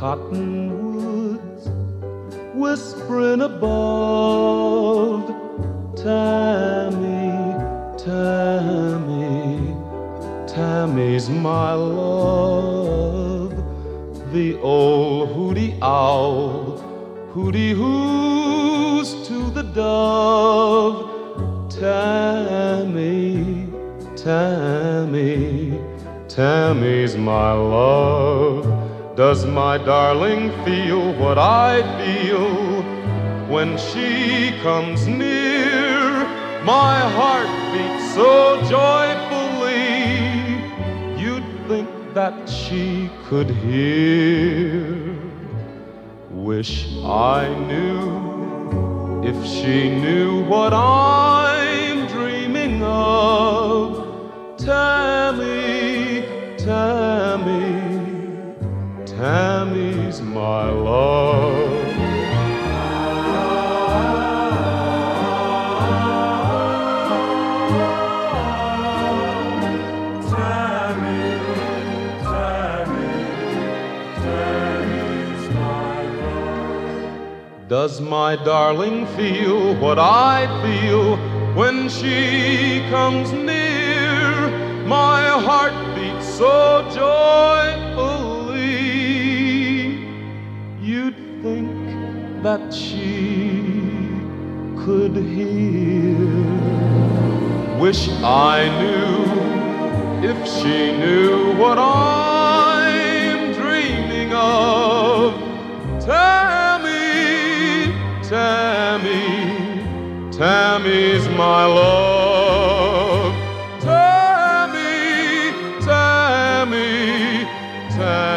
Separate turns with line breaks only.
cottonwoods whispering above. Tammy, Tammy, Tammy's my love. The old hooty owl hooty-hoos to the dove. Tammy, Tammy, Tammy's my love. Does my darling feel what I feel when she comes near? My heart beats so joyfully, you'd think that she could hear. Wish I knew if she knew what I'm dreaming of. Tammy, Tammy, Tammy's my love. Does my darling feel what I feel when she comes near? My heart beats so joyfully, you'd think that she could hear. Wish I knew if she knew what I'm dreaming of. Tammy, Tammy's my love. Tammy, Tammy, Tammy.